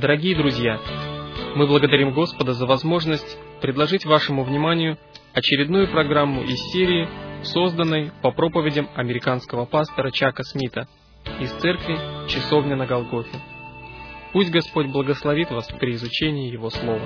Дорогие друзья, мы благодарим Господа за возможность предложить вашему вниманию очередную программу из серии, созданной по проповедям американского пастора Чака Смита из церкви «Часовня на Голгофе». Пусть Господь благословит вас при изучении Его Слова.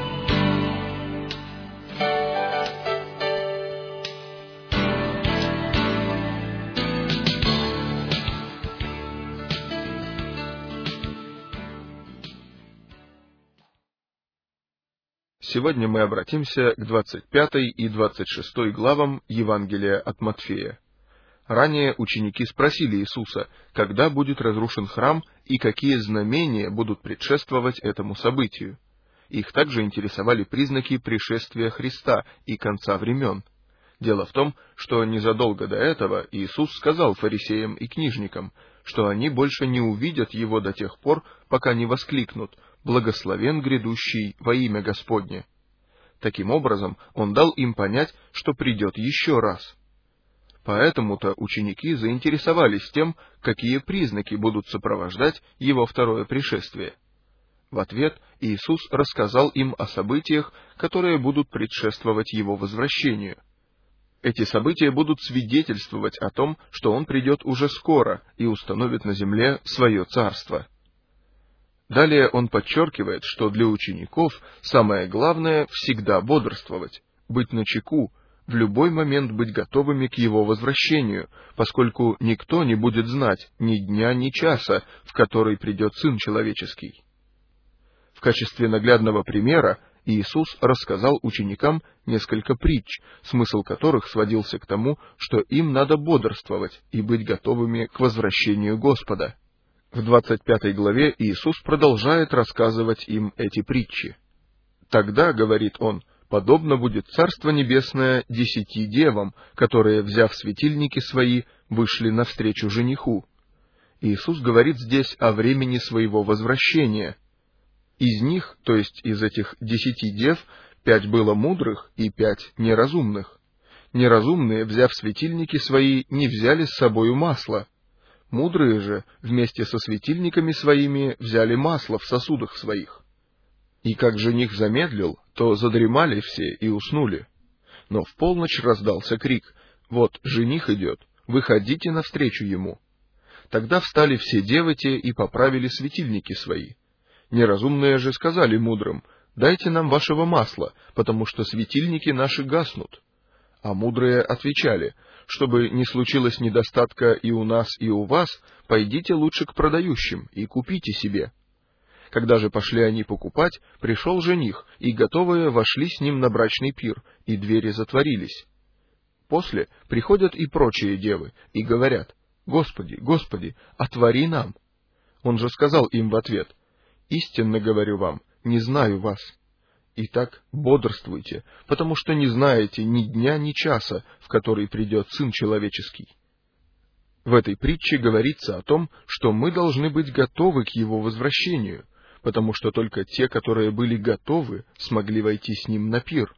Сегодня мы обратимся к 25 и 26 главам Евангелия от Матфея. Ранее ученики спросили Иисуса, когда будет разрушен храм и какие знамения будут предшествовать этому событию. Их также интересовали признаки пришествия Христа и конца времен. Дело в том, что незадолго до этого Иисус сказал фарисеям и книжникам, что они больше не увидят Его до тех пор, пока не воскликнут: «Благословен грядущий во имя Господне». Таким образом, Он дал им понять, что придет еще раз. Поэтому-то ученики заинтересовались тем, какие признаки будут сопровождать Его второе пришествие. В ответ Иисус рассказал им о событиях, которые будут предшествовать Его возвращению. Эти события будут свидетельствовать о том, что Он придет уже скоро и установит на земле Свое Царство. Далее Он подчеркивает, что для учеников самое главное — всегда бодрствовать, быть начеку, в любой момент быть готовыми к Его возвращению, поскольку никто не будет знать ни дня, ни часа, в который придет Сын Человеческий. В качестве наглядного примера Иисус рассказал ученикам несколько притч, смысл которых сводился к тому, что им надо бодрствовать и быть готовыми к возвращению Господа. В 25 главе Иисус продолжает рассказывать им эти притчи. «Тогда, — говорит Он, — подобно будет Царство Небесное 10 девам, которые, взяв светильники свои, вышли навстречу жениху». Иисус говорит здесь о времени Своего возвращения. Из них, то есть из этих 10 дев, 5 было мудрых и 5 неразумных. Неразумные, взяв светильники свои, не взяли с собою масла. Мудрые же вместе со светильниками своими взяли масло в сосудах своих. И как жених замедлил, то задремали все и уснули. Но в полночь раздался крик: «Вот жених идет, выходите навстречу ему». Тогда встали все девы те и поправили светильники свои. Неразумные же сказали мудрым: «Дайте нам вашего масла, потому что светильники наши гаснут». А мудрые отвечали: «Чтобы не случилось недостатка и у нас, и у вас, пойдите лучше к продающим и купите себе». Когда же пошли они покупать, пришел жених, и готовые вошли с ним на брачный пир, и двери затворились. После приходят и прочие девы, и говорят: «Господи, Господи, отвори нам». Он же сказал им в ответ: «Истинно говорю вам, не знаю вас». Итак, бодрствуйте, потому что не знаете ни дня, ни часа, в который придет Сын Человеческий. В этой притче говорится о том, что мы должны быть готовы к Его возвращению, потому что только те, которые были готовы, смогли войти с Ним на пир.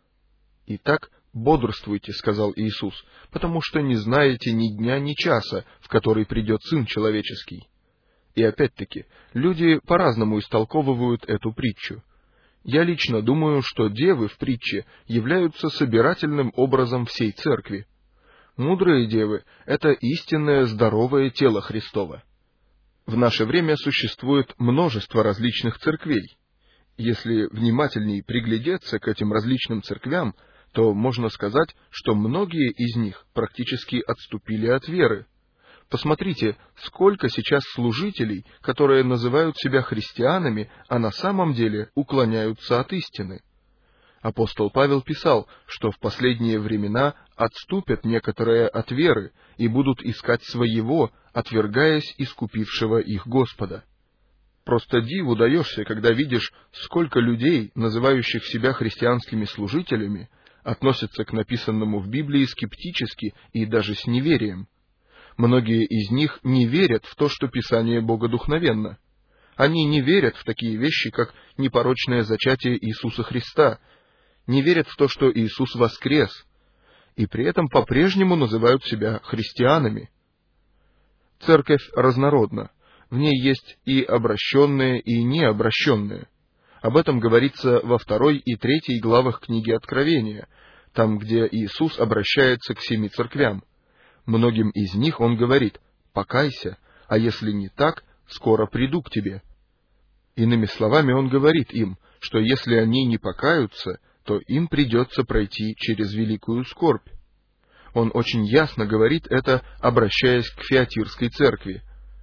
Итак, бодрствуйте, сказал Иисус, потому что не знаете ни дня, ни часа, в который придет Сын Человеческий. И опять-таки, люди по-разному истолковывают эту притчу. Я лично думаю, что девы в притче являются собирательным образом всей церкви. Мудрые девы — это истинное здоровое тело Христово. В наше время существует множество различных церквей. Если внимательней приглядеться к этим различным церквям, то можно сказать, что многие из них практически отступили от веры. Посмотрите, сколько сейчас служителей, которые называют себя христианами, а на самом деле уклоняются от истины. Апостол Павел писал, что в последние времена отступят некоторые от веры и будут искать своего, отвергаясь искупившего их Господа. Просто диву даешься, когда видишь, сколько людей, называющих себя христианскими служителями, относятся к написанному в Библии скептически и даже с неверием. Многие из них не верят в то, что Писание богодухновенно. Они не верят в такие вещи, как непорочное зачатие Иисуса Христа, не верят в то, что Иисус воскрес, и при этом по-прежнему называют себя христианами. Церковь разнородна. В ней есть и обращенные, и необращенные. Об этом говорится во 2 и 3 главах книги Откровения, там, где Иисус обращается к 7 церквям. Многим из них Он говорит: «Покайся, а если не так, скоро приду к тебе». Иными словами, Он говорит им, что если они не покаются, то им придется пройти через великую скорбь. Он очень ясно говорит это, обращаясь к Фиатирской церкви.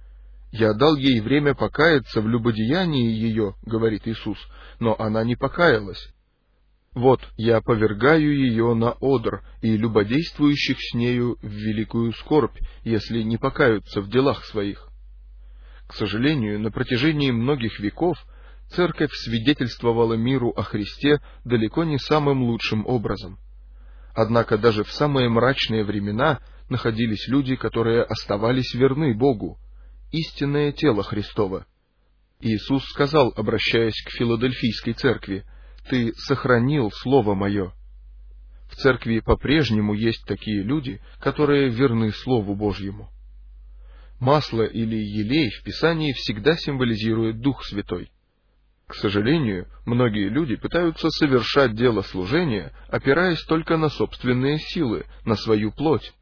«Я дал ей время покаяться в любодеянии ее, — говорит Иисус, — но она не покаялась. Вот, я повергаю ее на одр и любодействующих с нею в великую скорбь, если не покаются в делах своих». К сожалению, на протяжении многих веков церковь свидетельствовала миру о Христе далеко не самым лучшим образом. Однако даже в самые мрачные времена находились люди, которые оставались верны Богу, истинное тело Христово. Иисус сказал, обращаясь к Филадельфийской церкви: «Ты сохранил Слово Мое». В церкви по-прежнему есть такие люди, которые верны Слову Божьему. Масло или елей в Писании всегда символизирует Дух Святой. К сожалению, многие люди пытаются совершать дело служения, опираясь только на собственные силы, на свою плоть.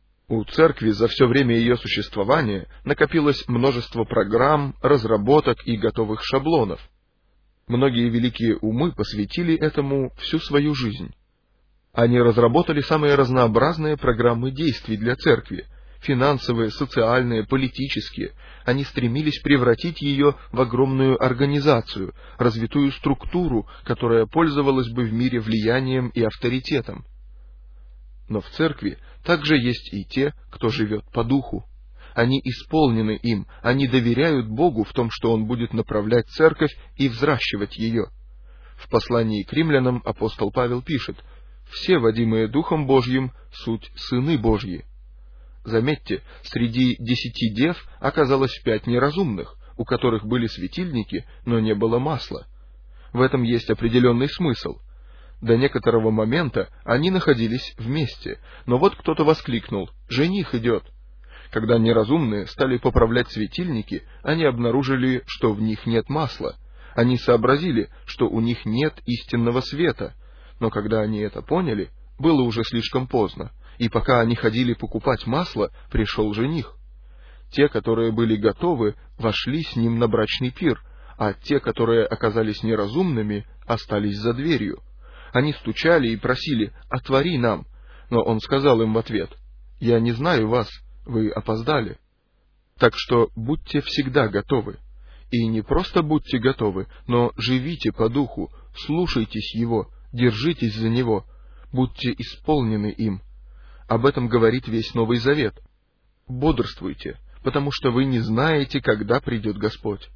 У церкви за все время ее существования накопилось множество программ, разработок и готовых шаблонов. Многие великие умы посвятили этому всю свою жизнь. Они разработали самые разнообразные программы действий для церкви, финансовые, социальные, политические. Они стремились превратить ее в огромную организацию, развитую структуру, которая пользовалась бы в мире влиянием и авторитетом. Но в церкви также есть и те, кто живет по духу. Они исполнены им, они доверяют Богу в том, что Он будет направлять церковь и взращивать ее. В послании к римлянам апостол Павел пишет: «Все, водимые Духом Божьим, суть сыны Божьи». Заметьте, среди 10 дев оказалось 5 неразумных, у которых были светильники, но не было масла. В этом есть определенный смысл. До некоторого момента они находились вместе, но вот кто-то воскликнул: «Жених идет!» Когда неразумные стали поправлять светильники, они обнаружили, что в них нет масла. Они сообразили, что у них нет истинного света, но когда они это поняли, было уже слишком поздно, и пока они ходили покупать масло, пришел жених. Те, которые были готовы, вошли с ним на брачный пир, а те, которые оказались неразумными, остались за дверью. Они стучали и просили: «Отвори нам!» Но он сказал им в ответ: «Я не знаю вас, вы опоздали». Так что будьте всегда готовы. И не просто будьте готовы, но живите по духу, слушайтесь его, держитесь за него, будьте исполнены им. Об этом говорит весь Новый Завет. Бодрствуйте, потому что вы не знаете, когда придет Господь.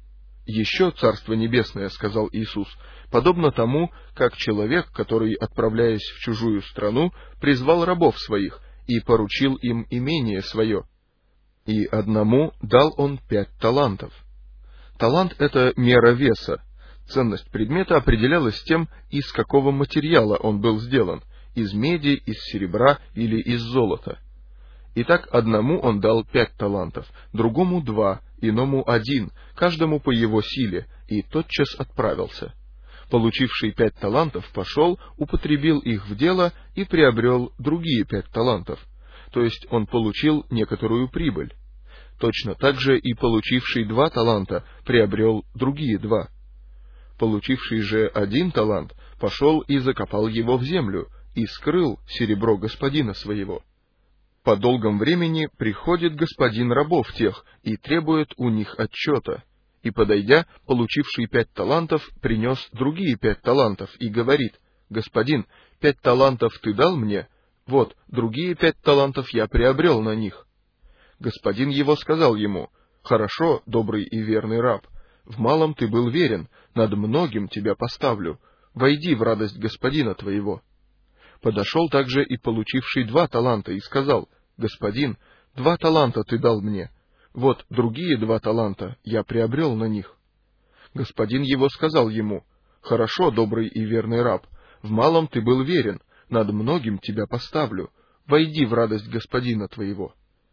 Еще Царство Небесное, сказал Иисус, подобно тому, как человек, который, отправляясь в чужую страну, призвал рабов своих и поручил им имение свое. И одному дал он 5 талантов. Талант — это мера веса. Ценность предмета определялась тем, из какого материала он был сделан — из меди, из серебра или из золота. Итак, одному он дал 5 талантов, другому 2, иному 1, каждому по его силе, и тотчас отправился. Получивший 5 талантов пошел, употребил их в дело и приобрел другие 5 талантов, то есть он получил некоторую прибыль. Точно так же и получивший 2 таланта приобрел другие 2. Получивший же 1 талант пошел и закопал его в землю, и скрыл серебро господина своего. По долгом времени приходит господин рабов тех и требует у них отчета. И, подойдя, получивший 5 талантов, принес другие 5 талантов и говорит: «Господин, 5 талантов ты дал мне? Вот, другие 5 талантов я приобрел на них». Господин его сказал ему: «Хорошо, добрый и верный раб, в малом ты был верен, над многим тебя поставлю, войди в радость господина твоего». Подошел также и получивший 2 таланта и сказал: «Господин, 2 таланта ты дал мне, вот другие 2 таланта я приобрел на них». Господин его сказал ему: «Хорошо, добрый и верный раб, в малом ты был верен, над многим тебя поставлю, войди в радость господина твоего».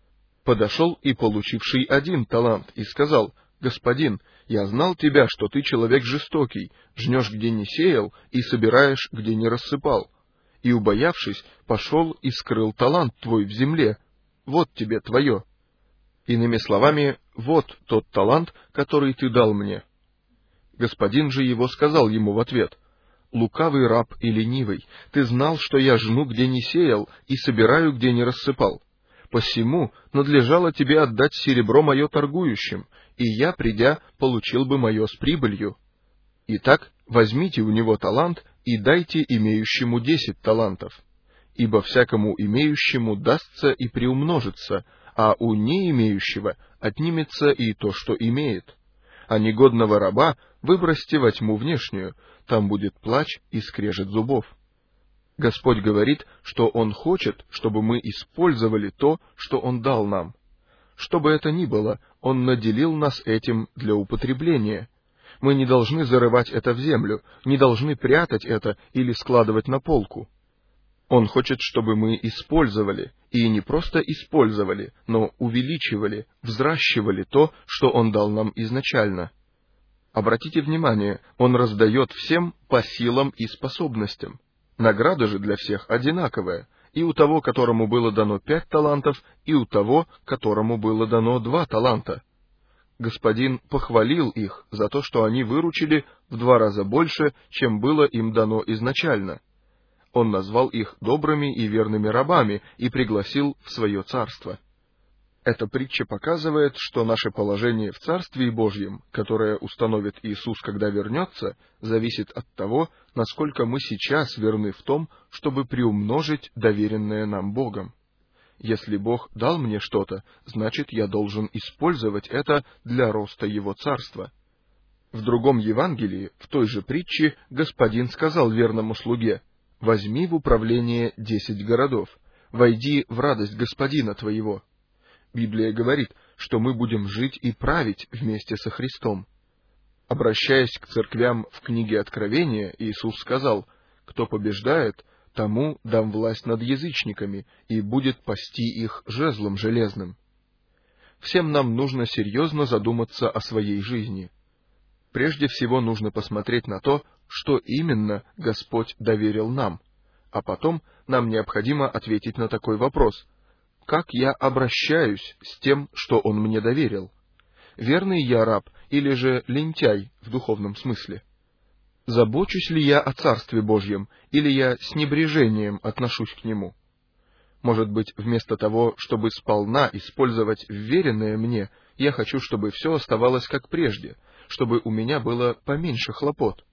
подошел и получивший 1 талант, и сказал: господин, я знал тебя, что ты человек жестокий, жнешь, где не сеял, и собираешь, где не рассыпал. И, убоявшись, пошел и скрыл талант твой в земле. Вот тебе твое. Иными словами, вот тот талант, который ты дал мне. Господин же его сказал ему в ответ: лукавый раб и ленивый, ты знал, что я жну, где не сеял, и собираю, где не рассыпал. Посему надлежало тебе отдать серебро мое торгующим, и я, придя, получил бы мое с прибылью. Итак, возьмите у него талант и дайте имеющему 10 талантов. Ибо всякому имеющему дастся и приумножится, а у не имеющего отнимется и то, что имеет. А негодного раба выбросьте во тьму внешнюю, там будет плач и скрежет зубов. Господь говорит, что Он хочет, чтобы мы использовали то, что Он дал нам. Что бы это ни было, Он наделил нас этим для употребления. Мы не должны зарывать это в землю, не должны прятать это или складывать на полку. Он хочет, чтобы мы использовали, и не просто использовали, но увеличивали, взращивали то, что Он дал нам изначально. Обратите внимание, Он раздает всем по силам и способностям. Награда же для всех одинаковая, и у того, которому было дано 5 талантов, и у того, которому было дано 2 таланта. Господин похвалил их за то, что они выручили в 2 раза больше, чем было им дано изначально. Он назвал их добрыми и верными рабами и пригласил в свое царство. Эта притча показывает, что наше положение в Царстве Божьем, которое установит Иисус, когда вернется, зависит от того, насколько мы сейчас верны в том, чтобы приумножить доверенное нам Богом. Если Бог дал мне что-то, значит, я должен использовать это для роста Его Царства. В другом Евангелии, в той же притче, Господин сказал верному слуге: «Возьми в управление 10 городов, войди в радость Господина твоего». Библия говорит, что мы будем жить и править вместе со Христом. Обращаясь к церквям в книге Откровения, Иисус сказал: «Кто побеждает, тому дам власть над язычниками, и будет пасти их жезлом железным». Всем нам нужно серьезно задуматься о своей жизни. Прежде всего нужно посмотреть на то, что именно Господь доверил нам, а потом нам необходимо ответить на такой вопрос: как я обращаюсь с тем, что Он мне доверил? Верный я раб или же лентяй в духовном смысле? Забочусь ли я о Царстве Божьем, или я с небрежением отношусь к нему? Может быть, вместо того, чтобы сполна использовать вверенное мне, я хочу, чтобы все оставалось как прежде, чтобы у меня было поменьше хлопот.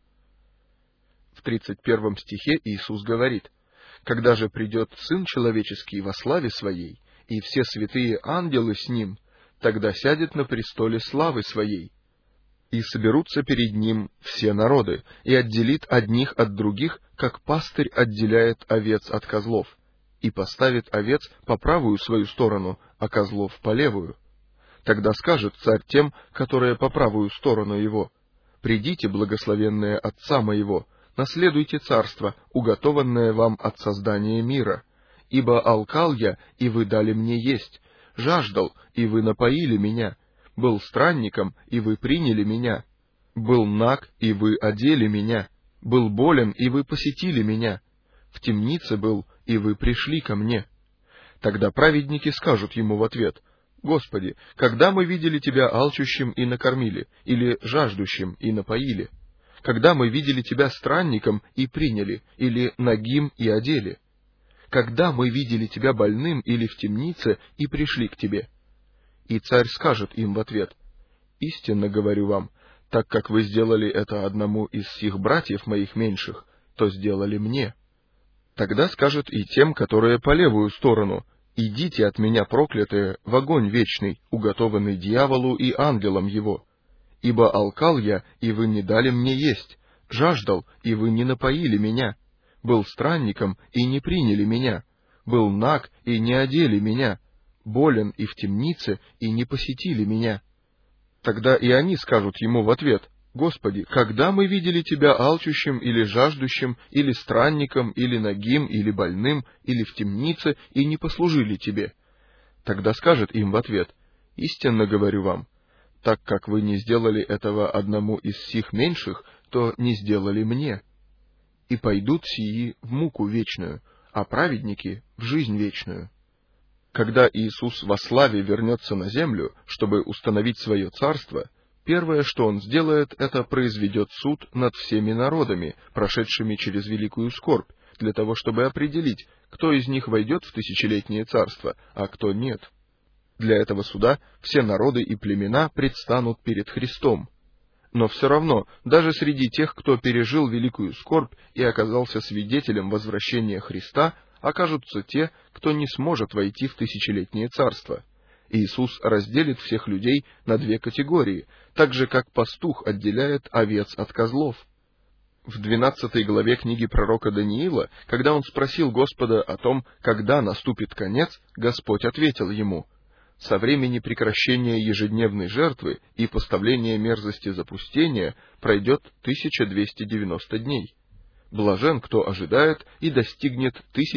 В 31 стихе Иисус говорит: «Когда же придет Сын Человеческий во славе Своей, и все святые ангелы с Ним, тогда сядет на престоле славы Своей, и соберутся перед Ним все народы, и отделит одних от других, как пастырь отделяет овец от козлов, и поставит овец по правую свою сторону, а козлов по левую. Тогда скажет Царь тем, которые по правую сторону Его: «Придите, благословенные Отца Моего, наследуйте царство, уготованное вам от создания мира. Ибо алкал я, и вы дали мне есть, жаждал, и вы напоили меня, был странником, и вы приняли меня, был наг, и вы одели меня, был болен, и вы посетили меня, в темнице был, и вы пришли ко мне». Тогда праведники скажут ему в ответ: «Господи, когда мы видели Тебя алчущим и накормили, или жаждущим и напоили? Когда мы видели Тебя странником и приняли, или нагим и одели? Когда мы видели Тебя больным или в темнице и пришли к Тебе?» И Царь скажет им в ответ: «Истинно говорю вам, так как вы сделали это одному из сих братьев моих меньших, то сделали мне». Тогда скажет и тем, которые по левую сторону: «Идите от меня, проклятые, в огонь вечный, уготованный дьяволу и ангелам его. Ибо алкал я, и вы не дали мне есть, жаждал, и вы не напоили меня, был странником, и не приняли меня, был наг, и не одели меня, болен и в темнице, и не посетили меня». Тогда и они скажут ему в ответ: «Господи, когда мы видели Тебя алчущим или жаждущим, или странником, или нагим, или больным, или в темнице, и не послужили Тебе?» Тогда скажет им в ответ: «Истинно говорю вам, так как вы не сделали этого одному из сих меньших, то не сделали мне. И пойдут сии в муку вечную, а праведники — в жизнь вечную». Когда Иисус во славе вернется на землю, чтобы установить свое царство, первое, что Он сделает, это произведет суд над всеми народами, прошедшими через великую скорбь, для того, чтобы определить, кто из них войдет в тысячелетнее царство, а кто нет. Для этого суда все народы и племена предстанут перед Христом. Но все равно, даже среди тех, кто пережил великую скорбь и оказался свидетелем возвращения Христа, окажутся те, кто не сможет войти в тысячелетнее царство. Иисус разделит всех людей на две категории, так же, как пастух отделяет овец от козлов. В 12 главе книги пророка Даниила, когда он спросил Господа о том, когда наступит конец, Господь ответил ему: «Со времени прекращения ежедневной жертвы и поставления мерзости запустения пройдет 1290 дней. Блажен, кто ожидает и достигнет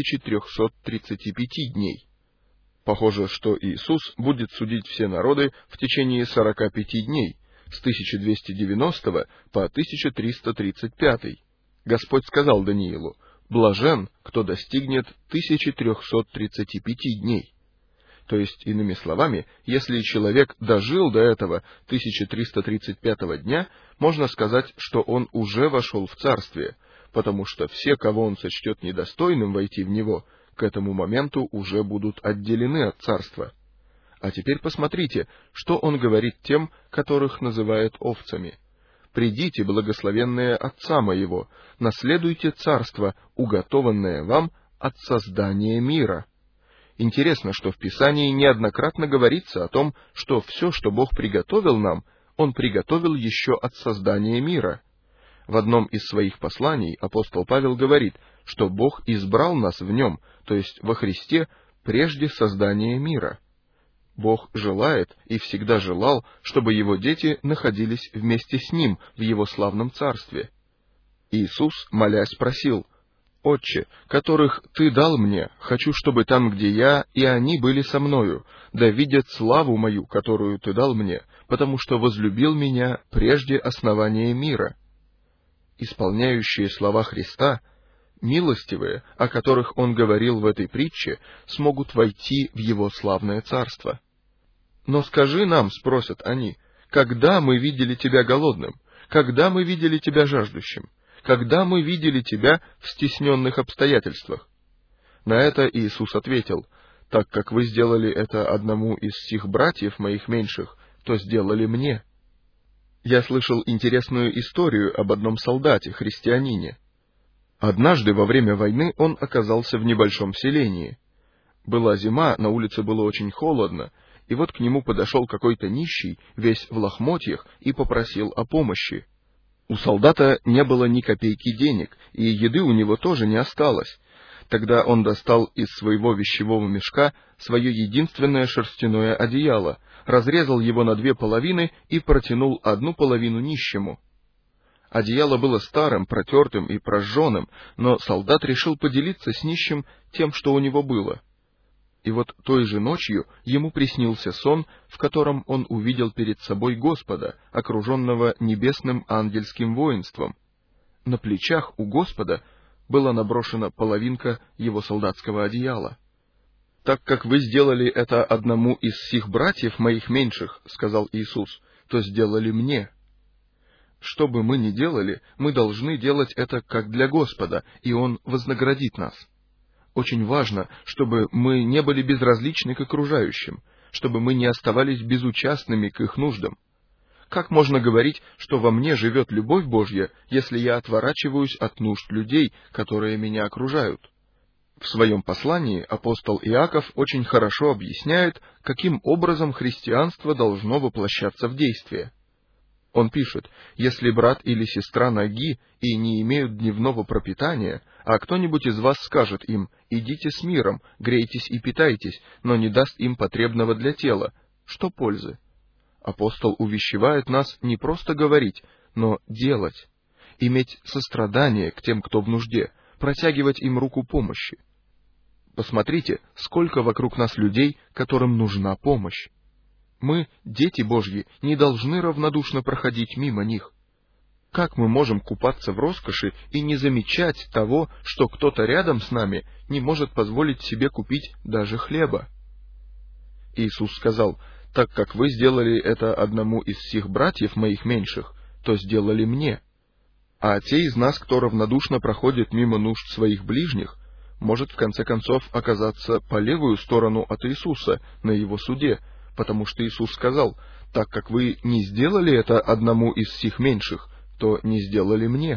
1335 дней». Похоже, что Иисус будет судить все народы в течение 45 дней, с 1290 по 1335. Господь сказал Даниилу: «Блажен, кто достигнет 1335 дней». То есть, иными словами, если человек дожил до этого 1335 дня, можно сказать, что он уже вошел в царствие, потому что все, кого он сочтет недостойным войти в него, к этому моменту уже будут отделены от царства. А теперь посмотрите, что он говорит тем, которых называет овцами. «Придите, благословенные Отца моего, наследуйте царство, уготованное вам от создания мира». Интересно, что в Писании неоднократно говорится о том, что все, что Бог приготовил нам, Он приготовил еще от создания мира. В одном из своих посланий апостол Павел говорит, что Бог избрал нас в Нем, то есть во Христе, прежде создания мира. Бог желает и всегда желал, чтобы Его дети находились вместе с Ним в Его славном Царстве. Иисус, молясь, просил: «Отче, которых Ты дал мне, хочу, чтобы там, где я, и они были со мною, да видят славу мою, которую Ты дал мне, потому что возлюбил меня прежде основания мира». Исполняющие слова Христа, милостивые, о которых Он говорил в этой притче, смогут войти в Его славное царство. «Но скажи нам, — спросят они, — когда мы видели Тебя голодным? Когда мы видели Тебя жаждущим? Когда мы видели Тебя в стесненных обстоятельствах?» На это Иисус ответил: «Так как вы сделали это одному из сих братьев моих меньших, то сделали мне». Я слышал интересную историю об одном солдате, христианине. Однажды во время войны он оказался в небольшом селении. Была зима, на улице было очень холодно, и вот к нему подошел какой-то нищий, весь в лохмотьях, и попросил о помощи. У солдата не было ни копейки денег, и еды у него тоже не осталось. Тогда он достал из своего вещевого мешка свое единственное шерстяное одеяло, разрезал его на две половины и протянул одну половину нищему. Одеяло было старым, протертым и прожженным, но солдат решил поделиться с нищим тем, что у него было. И вот той же ночью ему приснился сон, в котором он увидел перед собой Господа, окруженного небесным ангельским воинством. На плечах у Господа была наброшена половинка его солдатского одеяла. «Так как вы сделали это одному из сих братьев моих меньших, — сказал Иисус, — то сделали мне». Что бы мы ни делали, мы должны делать это как для Господа, и Он вознаградит нас. Очень важно, чтобы мы не были безразличны к окружающим, чтобы мы не оставались безучастными к их нуждам. Как можно говорить, что во мне живет любовь Божья, если я отворачиваюсь от нужд людей, которые меня окружают? В своем послании апостол Иаков очень хорошо объясняет, каким образом христианство должно воплощаться в действие. Он пишет: «Если брат или сестра ноги и не имеют дневного пропитания, а кто-нибудь из вас скажет им: идите с миром, грейтесь и питайтесь, но не даст им потребного для тела, что пользы?» Апостол увещевает нас не просто говорить, но делать, иметь сострадание к тем, кто в нужде, протягивать им руку помощи. Посмотрите, сколько вокруг нас людей, которым нужна помощь. Мы, дети Божьи, не должны равнодушно проходить мимо них. Как мы можем купаться в роскоши и не замечать того, что кто-то рядом с нами не может позволить себе купить даже хлеба? Иисус сказал: «Так как вы сделали это одному из сих братьев моих меньших, то сделали мне». А те из нас, кто равнодушно проходит мимо нужд своих ближних, может в конце концов оказаться по левую сторону от Иисуса на его суде, потому что Иисус сказал: «Так как вы не сделали это одному из сих меньших, то не сделали мне».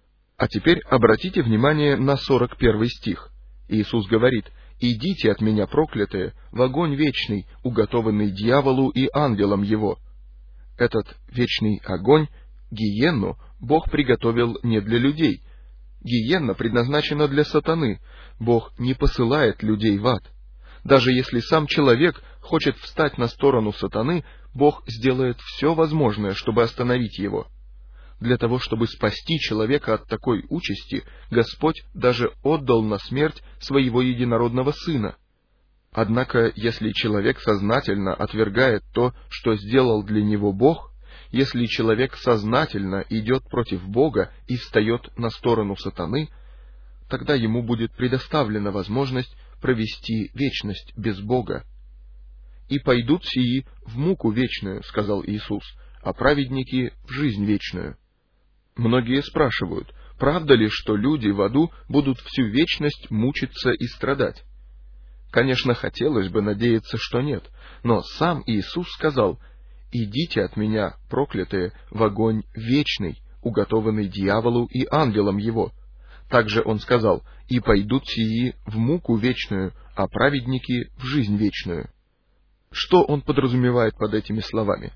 А теперь обратите внимание на 41 стих. Иисус говорит: «Идите от меня, проклятые, в огонь вечный, уготованный дьяволу и ангелам его». Этот вечный огонь, гиенну, Бог приготовил не для людей. Гиенна предназначена для сатаны. Бог не посылает людей в ад. Даже если сам человек хочет встать на сторону сатаны, Бог сделает все возможное, чтобы остановить его. Для того, чтобы спасти человека от такой участи, Господь даже отдал на смерть своего единородного Сына. Однако, если человек сознательно отвергает то, что сделал для него Бог, если человек сознательно идет против Бога и встает на сторону сатаны, тогда ему будет предоставлена возможность провести вечность без Бога. «И пойдут сии в муку вечную, — сказал Иисус, — а праведники в жизнь вечную». Многие спрашивают, правда ли, что люди в аду будут всю вечность мучиться и страдать? Конечно, хотелось бы надеяться, что нет, но сам Иисус сказал: «Идите от меня, проклятые, в огонь вечный, уготованный дьяволу и ангелам его». Также Он сказал: «И пойдут сии в муку вечную, а праведники в жизнь вечную». Что Он подразумевает под этими словами?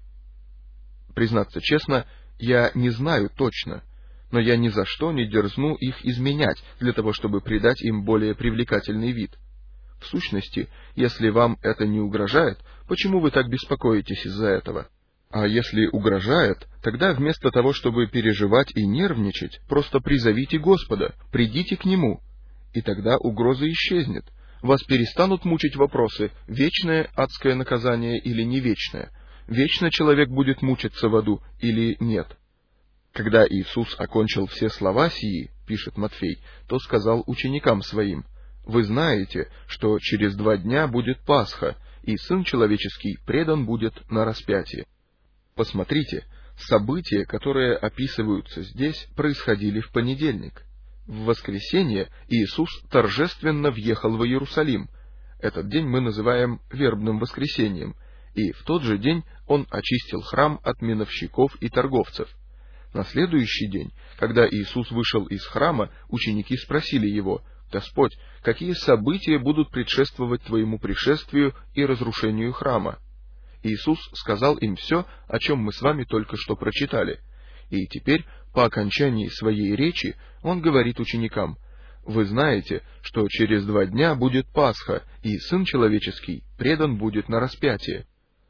Признаться честно, я не знаю точно, но я ни за что не дерзну их изменять для того, чтобы придать им более привлекательный вид. В сущности, если вам это не угрожает, почему вы так беспокоитесь из-за этого? А если угрожает, тогда вместо того, чтобы переживать и нервничать, просто призовите Господа, придите к Нему, и тогда угроза исчезнет. Вас перестанут мучить вопросы: вечное адское наказание или не вечное, вечно человек будет мучиться в аду или нет. Когда Иисус окончил все слова сии, пишет Матфей, то сказал ученикам своим: «Вы знаете, что через 2 дня будет Пасха, и Сын Человеческий предан будет на распятие». Посмотрите, события, которые описываются здесь, происходили в понедельник. В воскресенье Иисус торжественно въехал в Иерусалим. Этот день мы называем вербным воскресеньем, и в тот же день Он очистил храм от миновщиков и торговцев. На следующий день, когда Иисус вышел из храма, ученики спросили Его: «Господь, какие события будут предшествовать Твоему пришествию и разрушению храма?» Иисус сказал им все, о чем мы с вами только что прочитали. И теперь, по окончании своей речи, Он говорит ученикам: «Вы знаете, что через 2 дня будет Пасха, и Сын Человеческий предан будет на распятие».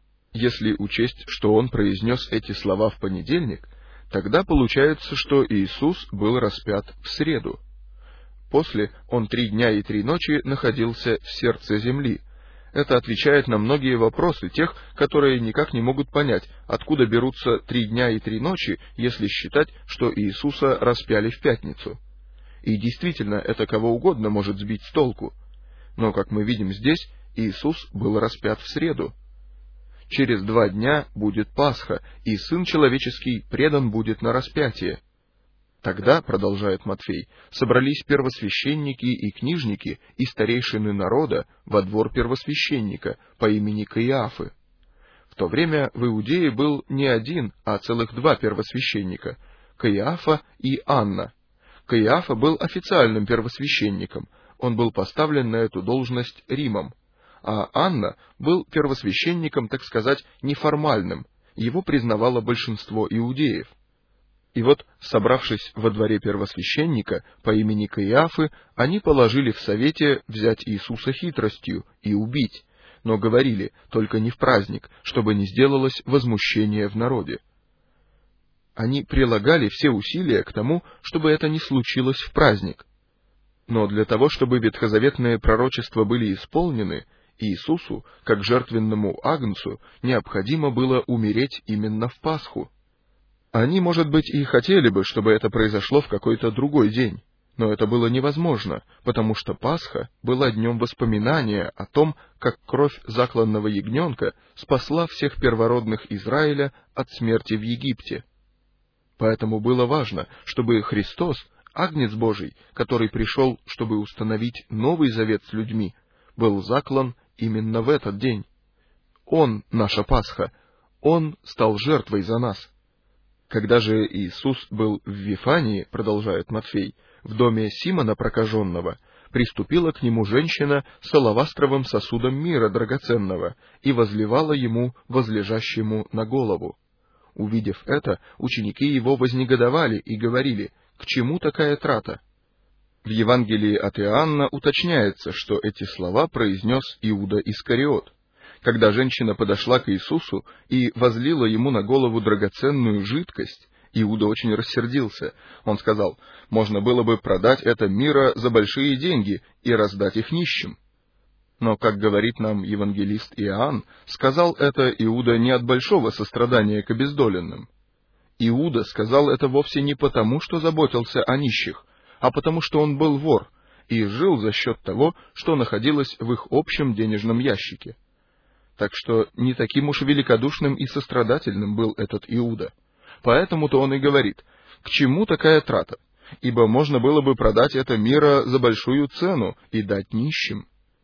Если учесть, что Он произнес эти слова в понедельник, тогда получается, что Иисус был распят в среду. После Он 3 дня и 3 ночи находился в сердце земли. Это отвечает на многие вопросы тех, которые никак не могут понять, откуда берутся 3 дня и 3 ночи, если считать, что Иисуса распяли в пятницу. И действительно, это кого угодно может сбить с толку. Но, как мы видим здесь, Иисус был распят в среду. Через 2 дня будет Пасха, и Сын Человеческий предан будет на распятие. Тогда, продолжает Матфей, собрались первосвященники и книжники и старейшины народа во двор первосвященника по имени Каиафы. В то время в Иудее был не один, а целых 2 первосвященника — Каиафа и Анна. Каиафа был официальным первосвященником, он был поставлен на эту должность Римом, а Анна был первосвященником, так сказать, неформальным, его признавало большинство иудеев. И вот, собравшись во дворе первосвященника по имени Каиафы, они положили в совете взять Иисуса хитростью и убить, но говорили: только не в праздник, чтобы не сделалось возмущение в народе. Они прилагали все усилия к тому, чтобы это не случилось в праздник. Но для того, чтобы ветхозаветные пророчества были исполнены, Иисусу, как жертвенному агнцу, необходимо было умереть именно в Пасху. Они, может быть, и хотели бы, чтобы это произошло в какой-то другой день, но это было невозможно, потому что Пасха была днем воспоминания о том, как кровь закланного ягненка спасла всех первородных Израиля от смерти в Египте. Поэтому было важно, чтобы Христос, Агнец Божий, который пришел, чтобы установить новый завет с людьми, был заклан именно в этот день. Он — наша Пасха, Он стал жертвой за нас. Когда же Иисус был в Вифании, продолжает Матфей, в доме Симона Прокаженного, приступила к нему женщина с алавастровым сосудом мира драгоценного и возливала ему, возлежащему на голову. Увидев это, ученики его вознегодовали и говорили: «К чему такая трата?» В Евангелии от Иоанна уточняется, что эти слова произнес Иуда Искариот. Когда женщина подошла к Иисусу и возлила ему на голову драгоценную жидкость, Иуда очень рассердился. Он сказал: «Можно было бы продать это мира за большие деньги и раздать их нищим». Но, как говорит нам евангелист Иоанн, сказал это Иуда не от большого сострадания к обездоленным. Иуда сказал это вовсе не потому, что заботился о нищих, а потому что он был вор и жил за счет того, что находилось в их общем денежном ящике. Так что не таким уж великодушным и сострадательным был этот Иуда. Поэтому-то он и говорит: «К чему такая трата? Ибо можно было бы продать это мира за большую цену и дать нищим».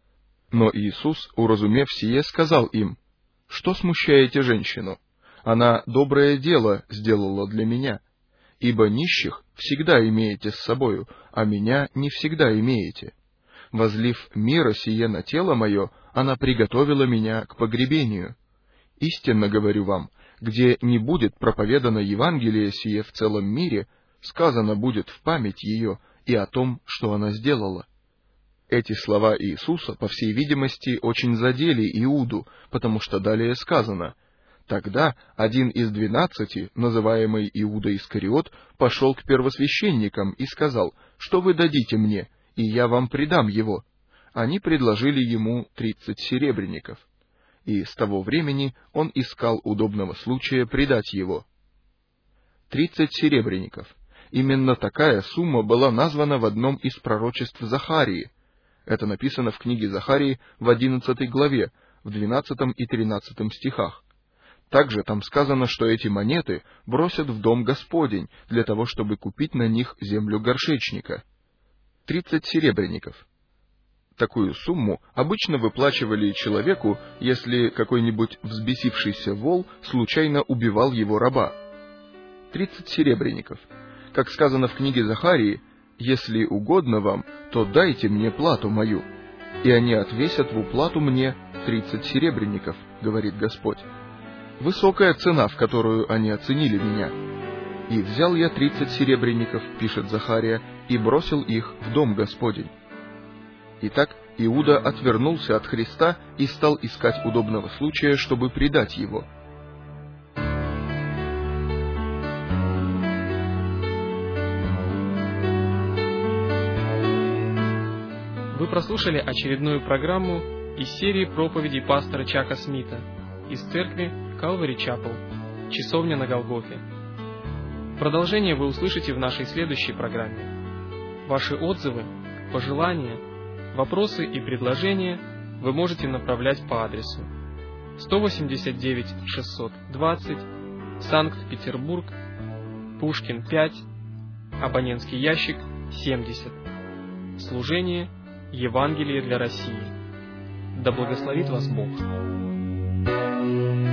Но Иисус, уразумев сие, сказал им: «Что смущаете женщину? Она доброе дело сделала для меня. Ибо нищих всегда имеете с собою, а меня не всегда имеете. Возлив мира сие на тело мое, она приготовила меня к погребению. Истинно говорю вам, где не будет проповедано Евангелие сие в целом мире, сказано будет в память ее и о том, что она сделала». Эти слова Иисуса, по всей видимости, очень задели Иуду, потому что далее сказано: «Тогда один из 12, называемый Иуда Искариот, пошел к первосвященникам и сказал: „Что вы дадите мне, и я вам предам его?“ Они предложили ему 30 серебряников. И с того времени он искал удобного случая предать его». 30 серебряников. Именно такая сумма была названа в одном из пророчеств Захарии. Это написано в книге Захарии в 11 главе, в 12 и 13 стихах. Также там сказано, что эти монеты бросят в дом Господень, для того, чтобы купить на них землю горшечника. 30 серебряников. Такую сумму обычно выплачивали человеку, если какой-нибудь взбесившийся вол случайно убивал его раба. 30 серебряников. Как сказано в книге Захарии: «Если угодно вам, то дайте мне плату мою, и они отвесят в уплату мне 30 серебряников, говорит Господь. Высокая цена, в которую они оценили меня. И взял я 30 серебряников, пишет Захария, и бросил их в дом Господень». Итак, Иуда отвернулся от Христа и стал искать удобного случая, чтобы предать его. Вы прослушали очередную программу из серии проповедей пастора Чака Смита из церкви Calvary Chapel, Часовня на Голгофе. Продолжение вы услышите в нашей следующей программе. Ваши отзывы, пожелания, вопросы и предложения вы можете направлять по адресу 189 620, Санкт-Петербург, Пушкин 5, абонентский ящик 70. Служение Евангелие для России. Да благословит вас Бог.